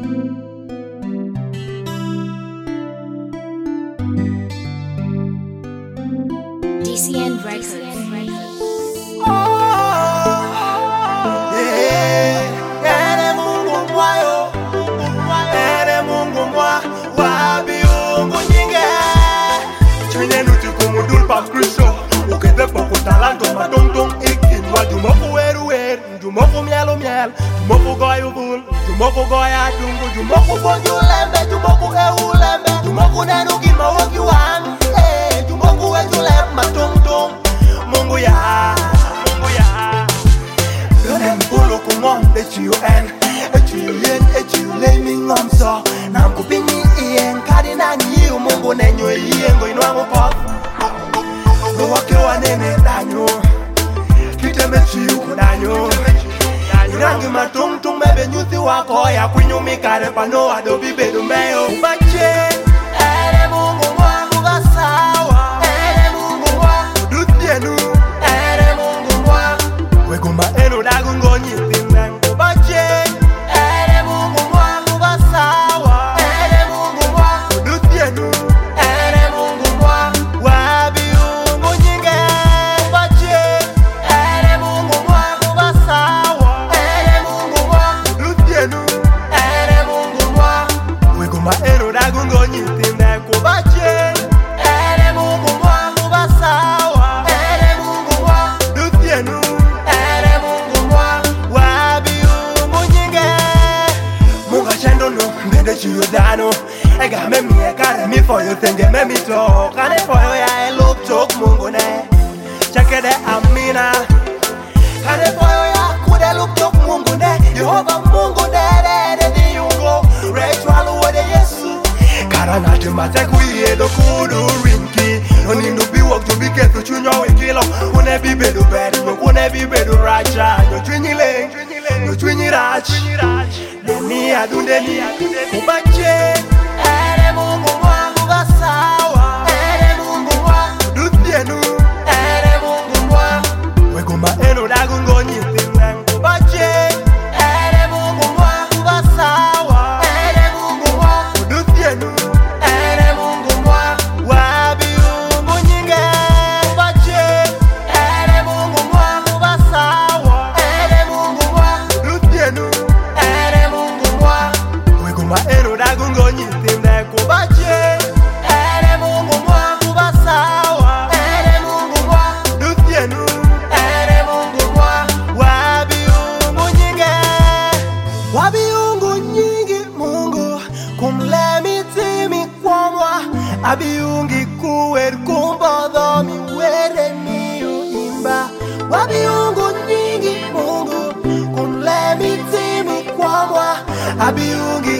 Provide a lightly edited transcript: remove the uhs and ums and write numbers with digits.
DCN Records. Jumoku goyu bul, jumoku goya dungu, jumoku bonju lembe, jumoku ewu lembe, jumoku nenu gima woki wan, jumoku weju lemba tung tung, Mungu ya. Yonem bulu kumon de chiu en, chiu yen mi ngom so, nam kupinyi ien, kadi na nyiu Mungu nenyo ien, go inwangu pop, go wake wanene danyo, kiteme chiu kudanyo. Rangi matung tung mebe nyuthi wako ya kwinyumi kare pano adobi bedu meyo Ubache, Mungu mwa ugasawa Mungu mwa udutienu Mungu mwa weguma enu dagu ngonyi thimeng Ubache, Mungu mwa ugasawa Mungu mwa udutienu Mungu mwa wabi ungu nyinge Ubache, Mungu mwa ugasawa Weguma ero dagungo nyithinde kubache Mungu mwa ubasawa Mungu mwa duthienu Mungu mwa wabi ungu nyinge Munga chendo no mbende chiyo dhano Egame miye kare mi foyo thenge me mi to Kane foyo ya elup chok Mungu ne Chakede amina Kane foyo ya kude lup chok Mungu ne Jehova Mungu ne di yungo Rachel wade Yesu Karanati mateku yedo kudu rinki Onindu biwok to bi ketho chunyo wikilo Une bi bedu bedu, une bi bedu racha No chunyi leng, no chunyi rach Deni adunde ni Ubache Mungu mwa ugasawa Mungu mwa duthienu Mungu mwa weguma eno dagungo nyithinde Ubache Mungu mwa ugasawa Mungu mwa uduthienu Mungu mwa wabi ungu nyinge Ubache Mungu mwa ugasawa Mungu mwa uduthienu Mungu mwa weguma eno dagungo nyithinde Kubache Mungu mwa ugasawa Mungu mwa uduthienu Mungu mwa wabi ungu nyinge Wabi ungu nyingi Mungu kumlemi timi kwamwa Abiungi kuwer kumbodho miwere miu imba Wabi ungu nyingi Mungu kumlemi timi kwamwa Abiungi